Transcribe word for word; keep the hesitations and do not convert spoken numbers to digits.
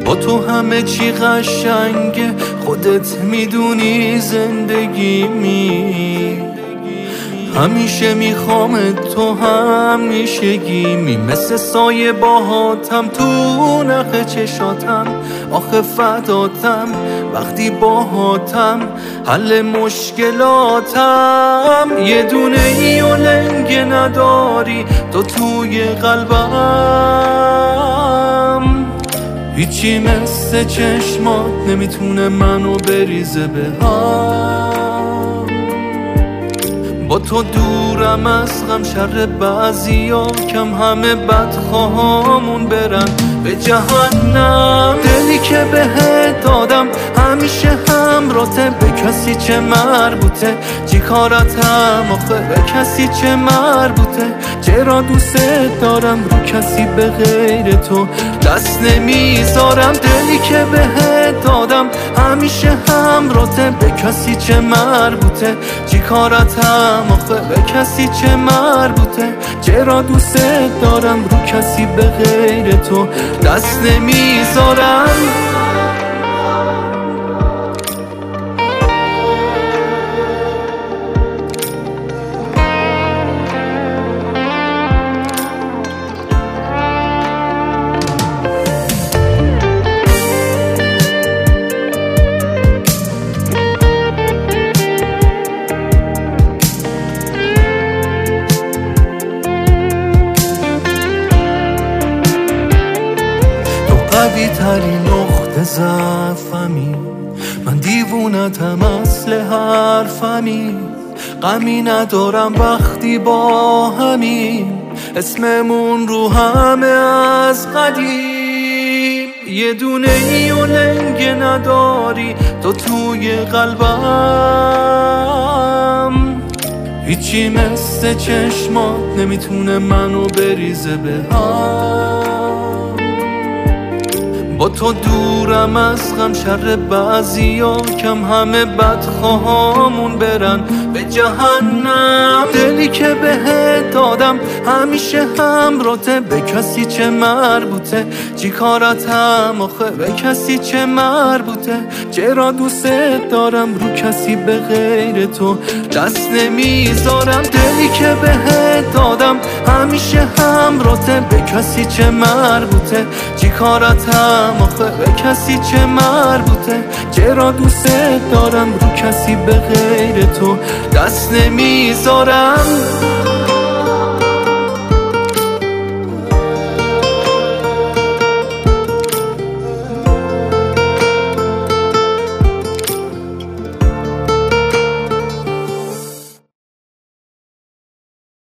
با تو همه چی قشنگه، خودت میدونی زندگی می همیشه میخوام تو همیشگی مثل سایه باهاتم تو نخ چشاتم، آخه فداتم وقتی باهاتم حل مشکلاتم. یه دونه ای و لنگه نداری تو توی قلبم، هیچی مثل چشمات نمیتونه منو بریزه به هم. با تو دورم از غم، شر بعضیا کم همه بدخواهامون برن به جهنم. دلی که بهت دادم همیشه همراته، به کسی چه مربوطه چی کارتم آخه، به کسی چه مربوطه چرا دوست دارم رو کسی به غیر تو دست نمیذارم. دلی که بهت دادم همیشه همراته، به کسی چه مربوطه چی کارتم آخه، به کسی چه مربوطه چرا دوست دارم رو کسی به غیر تو دست نمیذارم. قوی تری نقطه ضعفمی، من دیوونتم اصل حرفمی. غمی ندارم وقتی با همین، اسممون رو همه از قدیم. یه دونه ای و لنگه نداری تو توی قلبم، هیچی مثل چشمات نمیتونه منو بریزه به هم. با تو دورم از غم، شر بعضیا کم همه بدخواهامون برن به جهنم. دلی که بهت دادم همیشه همراته، به کسی چه مربوطه چی کارتم آخه، به کسی چه مربوطه چرا دوست دارم رو کسی به غیر تو دست نمیذارم. دلی که بهت دادم همیشه همراته، به کسی چه مربوطه چی کارتم آخه، به کسی چه مربوطه چرا دوست دارم رو کسی به غیر تو دست نمیذارم.